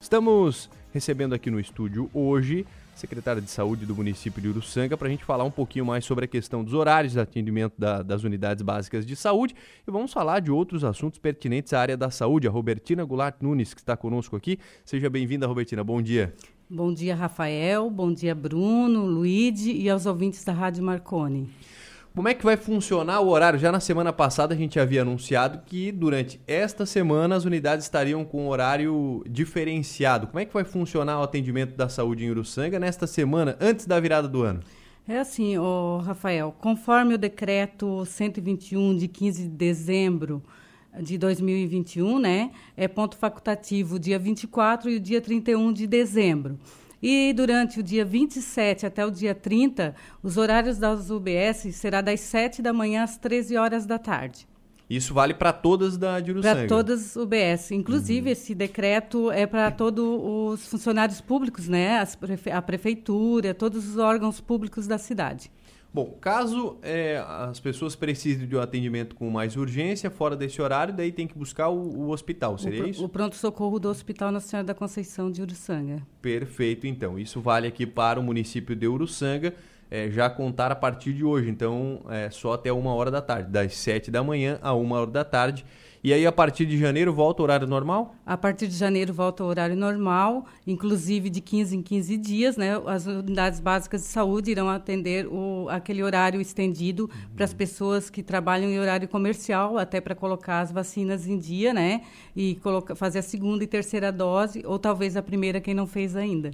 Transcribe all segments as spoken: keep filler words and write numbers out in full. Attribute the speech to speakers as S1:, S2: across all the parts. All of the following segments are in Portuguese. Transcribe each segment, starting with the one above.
S1: Estamos recebendo aqui no estúdio hoje secretária de Saúde do município de Uruçanga, para a gente falar um pouquinho mais sobre a questão dos horários de atendimento da, das unidades básicas de saúde e vamos falar de outros assuntos pertinentes à área da saúde. A Robertina Goulart Nunes, que está conosco aqui. Seja bem-vinda, Robertina. Bom dia.
S2: Bom dia, Rafael. Bom dia, Bruno, Luíde e aos ouvintes da Rádio Marconi.
S1: Como é que vai funcionar o horário? Já na semana passada a gente havia anunciado que durante esta semana as unidades estariam com um horário diferenciado. Como é que vai funcionar o atendimento da saúde em Uruçanga nesta semana, antes da virada do ano?
S2: É assim, oh, Rafael, conforme o decreto cento e vinte e um de quinze de dezembro de dois mil e vinte e um, né, é ponto facultativo o dia vinte e quatro e o dia trinta e um de dezembro. E durante o dia vinte e sete até o dia trinta, os horários das U B S será das sete da manhã às treze horas da tarde.
S1: Isso vale para todas da de Uruçanga?
S2: Para todas as U B S. Inclusive, uhum. esse decreto é para todos os funcionários públicos, né? As prefe- a prefeitura, todos os órgãos públicos da cidade.
S1: Bom, caso é, as pessoas precisem de um atendimento com mais urgência, fora desse horário, daí tem que buscar o, o hospital, seria
S2: o,
S1: isso?
S2: O pronto-socorro do Hospital Nossa Senhora da Conceição de Uruçanga.
S1: Perfeito, então. Isso vale aqui para o município de Uruçanga, é, já contar a partir de hoje. Então, é só até uma hora da tarde, das sete da manhã a uma hora da tarde. E aí, a partir de janeiro, volta o horário normal?
S2: A partir de janeiro, volta o horário normal, inclusive de quinze em quinze dias, né? As unidades básicas de saúde irão atender o, aquele horário estendido uhum. para as pessoas que trabalham em horário comercial, até para colocar as vacinas em dia, né? E colocar, fazer a segunda e terceira dose, ou talvez a primeira, quem não fez ainda.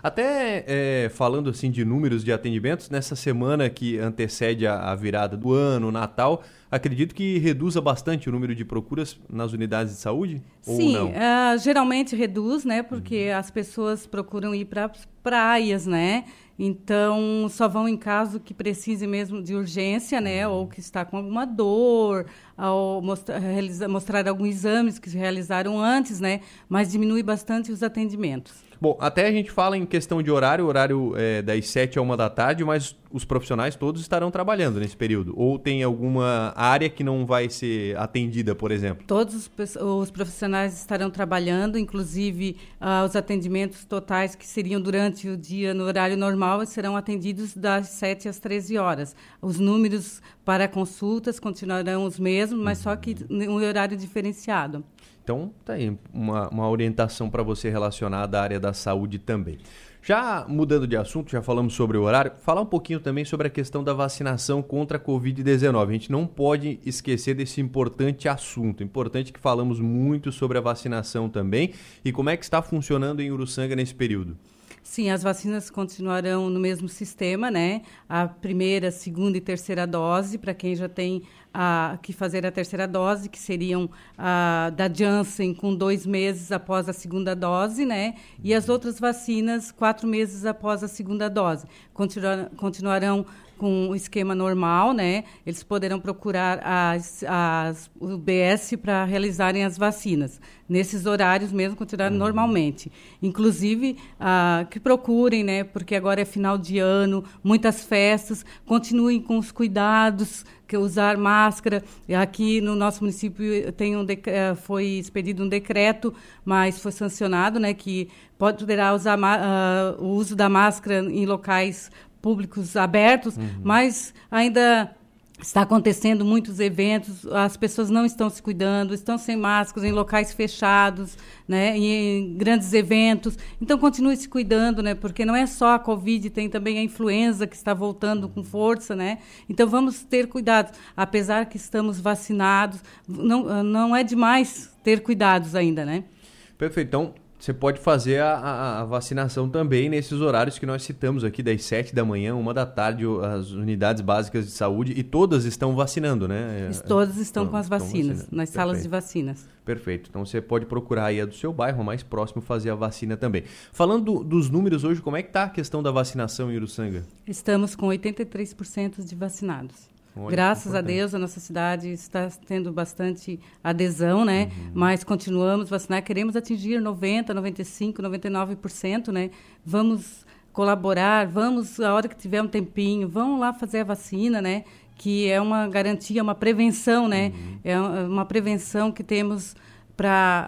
S1: Até é, falando assim de números de atendimentos, nessa semana que antecede a, a virada do ano, o Natal, acredito que reduza bastante o número de procuras nas unidades de saúde?
S2: Sim,
S1: ou não?
S2: Uh, geralmente reduz, né? Porque uhum. as pessoas procuram ir para praias, né? Então, só vão em caso que precise mesmo de urgência, né? Ou que está com alguma dor, ou mostrar, realizar, mostrar alguns exames que se realizaram antes, né? Mas diminui bastante os atendimentos.
S1: Bom, até a gente fala em questão de horário, horário é, das sete a uma da tarde, mas os profissionais todos estarão trabalhando nesse período? Ou tem alguma área que não vai ser atendida, por exemplo?
S2: Todos os, os profissionais estarão trabalhando, inclusive uh, os atendimentos totais que seriam durante o dia no horário normal serão atendidos das sete às treze horas. Os números para consultas continuarão os mesmos, mas uhum. só que em um horário diferenciado.
S1: Então, tá aí uma, uma orientação para você relacionada à área da saúde também. Já mudando de assunto, já falamos sobre o horário, falar um pouquinho também sobre a questão da vacinação contra a covid dezenove. A gente não pode esquecer desse importante assunto. Importante que falamos muito sobre a vacinação também e como é que está funcionando em Uruçanga nesse período.
S2: Sim, as vacinas continuarão no mesmo sistema, né? A primeira, segunda e terceira dose, para quem já tem a, que fazer a terceira dose, que seriam a da Janssen com dois meses após a segunda dose, né? E as outras vacinas, quatro meses após a segunda dose. Continuar, continuarão com o esquema normal, né? Eles poderão procurar as, as U B S para realizarem as vacinas. Nesses horários mesmo, continuarem uhum. normalmente. Inclusive, ah, que procurem, né? Porque agora é final de ano, muitas festas, continuem com os cuidados, que usar máscara. Aqui no nosso município tem um dec- foi expedido um decreto, mas foi sancionado, né? Que poderá usar uh, o uso da máscara em locais públicos abertos, uhum. mas ainda está acontecendo muitos eventos, as pessoas não estão se cuidando, estão sem máscaras em locais fechados, né, em grandes eventos. Então, continue se cuidando, né, porque não é só a Covid, tem também a influenza que está voltando com força, né? Então, vamos ter cuidado. Apesar que estamos vacinados, não, não é demais ter cuidados ainda, né?
S1: Perfeito. Então, você pode fazer a, a, a vacinação também nesses horários que nós citamos aqui, das sete da manhã, uma da tarde, as unidades básicas de saúde, e todas estão vacinando, né?
S2: Todas estão então, com as vacinas, nas Perfeito. Salas de vacinas.
S1: Perfeito. Então, você pode procurar aí a do seu bairro, mais próximo, fazer a vacina também. Falando do, dos números hoje, como é que está a questão da vacinação em Uruçanga?
S2: Estamos com oitenta e três por cento de vacinados. Olha, graças a Deus, a nossa cidade está tendo bastante adesão, né? Uhum. Mas continuamos a vacinar, queremos atingir noventa por cento, noventa e cinco por cento, noventa e nove por cento, né? Vamos colaborar, vamos, a hora que tiver um tempinho, vamos lá fazer a vacina, né? Que é uma garantia, uma prevenção, né? Uhum. É uma prevenção que temos para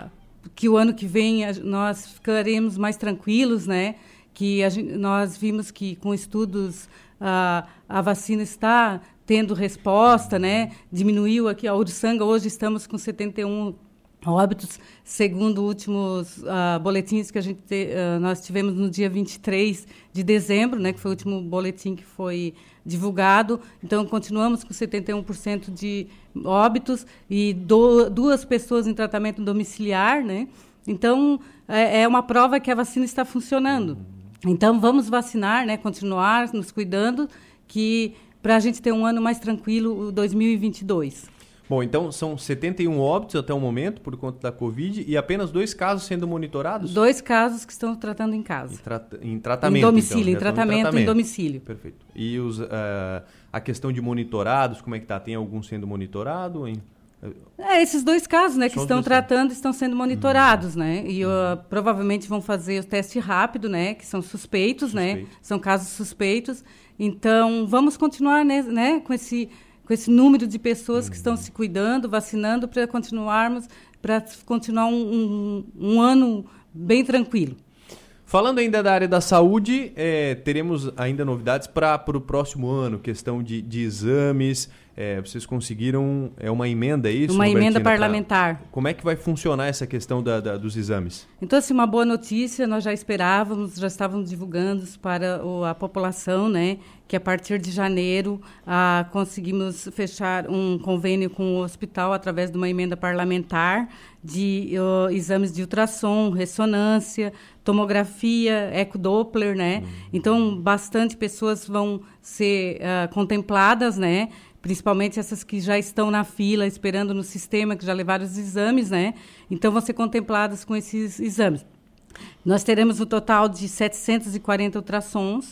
S2: que o ano que vem a, nós ficaremos mais tranquilos, né? Que a gente, nós vimos que com estudos a, a vacina está tendo resposta, né? Diminuiu aqui a Uruçanga, hoje estamos com setenta e um óbitos, segundo últimos uh, boletins que a gente te, uh, nós tivemos no dia vinte e três de dezembro, né, que foi o último boletim que foi divulgado. Então, continuamos com setenta e um por cento de óbitos e do, duas pessoas em tratamento domiciliar, né? Então, é, é uma prova que a vacina está funcionando. Então, vamos vacinar, né, continuar nos cuidando, que para a gente ter um ano mais tranquilo, o dois mil e vinte e dois.
S1: Bom, então são setenta e um óbitos até o momento por conta da Covid e apenas dois casos sendo monitorados?
S2: Dois casos que estão tratando em casa.
S1: Em, tra em tratamento,
S2: em domicílio,
S1: então,
S2: em, tratamento, em tratamento em domicílio.
S1: Perfeito. E os, uh, a questão de monitorados, como é que está? Tem algum sendo monitorado? Em...
S2: É, esses dois casos, né, que
S1: Só
S2: estão tratando, estão sendo monitorados,
S1: hum.
S2: né? E uh, provavelmente vão fazer o teste rápido, né, que são suspeitos, Suspeito. né? São casos suspeitos. Então, vamos continuar, né, né com esse... com esse número de pessoas uhum. que estão se cuidando, vacinando, para continuarmos, para continuar um, um, um ano bem tranquilo.
S1: Falando ainda da área da saúde, é, teremos ainda novidades para o próximo ano, questão de, de exames. É, vocês conseguiram é uma emenda, é isso?
S2: Uma
S1: Robertina,
S2: emenda parlamentar.
S1: Pra, como é que vai funcionar essa questão da, da, dos exames?
S2: Então, assim, uma boa notícia, nós já esperávamos, já estávamos divulgando para o, a população, né, que a partir de janeiro ah, conseguimos fechar um convênio com o hospital através de uma emenda parlamentar de uh, exames de ultrassom, ressonância, tomografia, ecodoppler, né? Uhum. Então, bastante pessoas vão ser uh, contempladas, né? Principalmente essas que já estão na fila, esperando no sistema, que já levaram os exames, né? Então, vão ser contempladas com esses exames. Nós teremos um total de setecentos e quarenta ultrassons,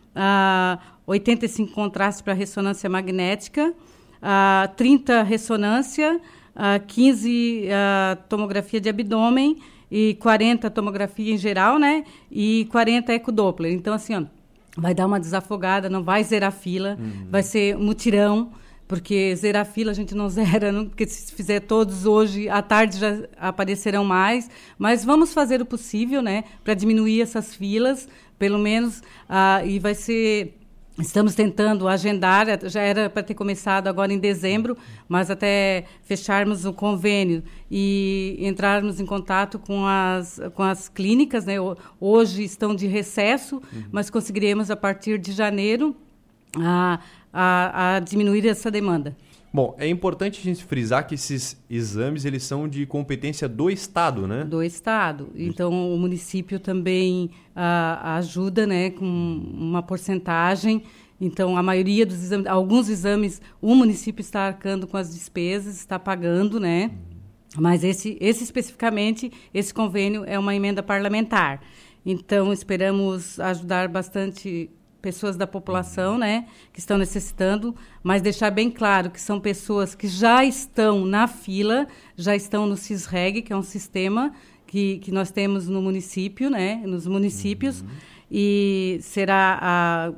S2: uh, oitenta e cinco contrastes para ressonância magnética, uh, trinta ressonância, uh, quinze uh, tomografia de abdômen e quarenta tomografia em geral, né? E quarenta ecodoppler. Então, assim, ó, vai dar uma desafogada, não vai zerar a fila, uhum. vai ser mutirão, porque zerar a fila a gente não zera, não, porque se fizer todos hoje, à tarde já aparecerão mais, mas vamos fazer o possível, né, para diminuir essas filas, pelo menos, uh, e vai ser... Estamos tentando agendar, já era para ter começado agora em dezembro, mas até fecharmos o convênio e entrarmos em contato com as, com as clínicas, né? Hoje estão de recesso, uhum. mas conseguiremos a partir de janeiro a, a, a diminuir essa demanda.
S1: Bom, é importante a gente frisar que esses exames eles são de competência do Estado, né?
S2: Do Estado. Então, o município também ah, ajuda, né, com uma porcentagem. Então, a maioria dos exames, alguns exames, o município está arcando com as despesas, está pagando, né? Mas esse, esse especificamente, esse convênio é uma emenda parlamentar. Então, esperamos ajudar bastante pessoas da população, né, que estão necessitando, mas deixar bem claro que são pessoas que já estão na fila, já estão no CISREG, que é um sistema que, que nós temos no município, né, nos municípios, uhum. e será a,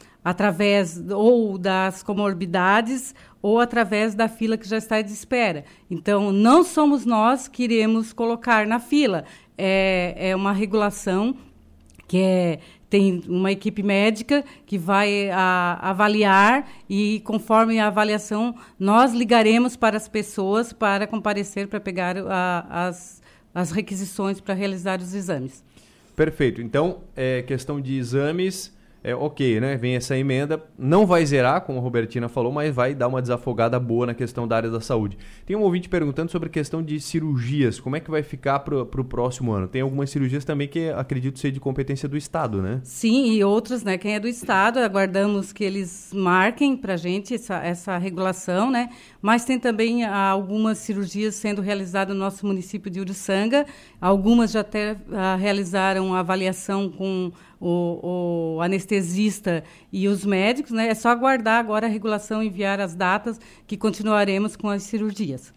S2: através ou das comorbidades ou através da fila que já está de espera. Então, não somos nós que iremos colocar na fila, é, é uma regulação que é... Tem uma equipe médica que vai a, avaliar e, conforme a avaliação, nós ligaremos para as pessoas para comparecer, para pegar a, as, as requisições para realizar os exames.
S1: Perfeito. Então, é, questão de exames, é ok, né? Vem essa emenda, não vai zerar, como a Robertina falou, mas vai dar uma desafogada boa na questão da área da saúde. Tem um ouvinte perguntando sobre a questão de cirurgias, como é que vai ficar para o próximo ano? Tem algumas cirurgias também que acredito ser de competência do Estado, né?
S2: Sim, e outras, né? Quem é do Estado, aguardamos que eles marquem para a gente essa, essa regulação, né? Mas tem também ah, algumas cirurgias sendo realizadas no nosso município de Uruçanga, algumas já até ah, realizaram a avaliação com O, o anestesista e os médicos, né? É só aguardar agora a regulação enviar as datas que continuaremos com as cirurgias.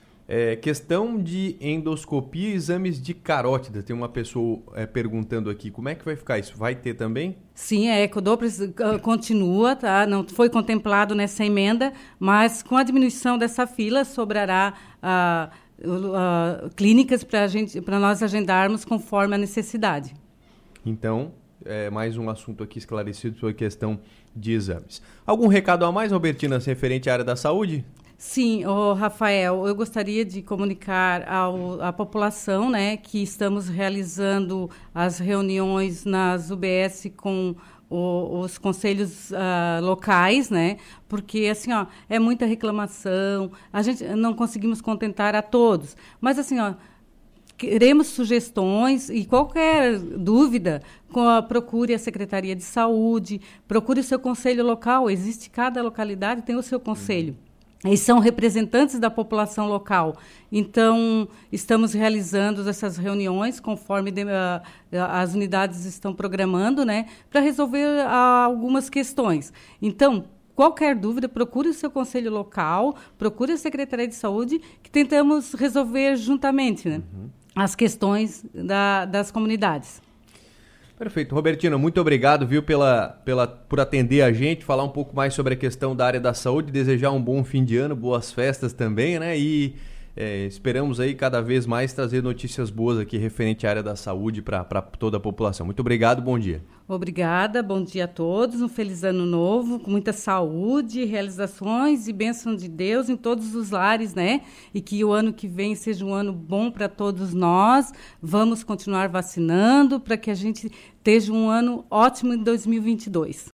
S1: É, questão de endoscopia e exames de carótida. Tem uma pessoa é, perguntando aqui, como é que vai ficar isso? Vai ter também?
S2: Sim, a ecodoppler uh, continua, tá? Não foi contemplado nessa emenda, mas com a diminuição dessa fila sobrará uh, uh, clínicas para gente, para nós agendarmos conforme a necessidade.
S1: Então, é mais um assunto aqui esclarecido sobre a questão de exames. Algum recado a mais, Robertina, referente à área da saúde?
S2: Sim, oh, Rafael, eu gostaria de comunicar ao, à população, né, que estamos realizando as reuniões nas U B S com o, os conselhos uh, locais, né, porque assim, ó, é muita reclamação, a gente não conseguimos contentar a todos, mas assim, ó, queremos sugestões e qualquer dúvida, procure a Secretaria de Saúde, procure o seu conselho local, existe cada localidade, tem o seu conselho. Eles são representantes da população local. Então, estamos realizando essas reuniões conforme de, uh, as unidades estão programando, né, para resolver uh, algumas questões. Então, qualquer dúvida, procure o seu conselho local, procure a Secretaria de Saúde, que tentamos resolver juntamente, né, uhum. as questões da, das comunidades.
S1: Perfeito. Robertina, muito obrigado, viu, pela, pela, por atender a gente, falar um pouco mais sobre a questão da área da saúde, desejar um bom fim de ano, boas festas também, né? E é, esperamos aí cada vez mais trazer notícias boas aqui referente à área da saúde para toda a população. Muito obrigado, bom dia.
S2: Obrigada, bom dia a todos, um feliz ano novo, com muita saúde, realizações e bênção de Deus em todos os lares, né? E que o ano que vem seja um ano bom para todos nós. Vamos continuar vacinando para que a gente esteja um ano ótimo em dois mil e vinte e dois.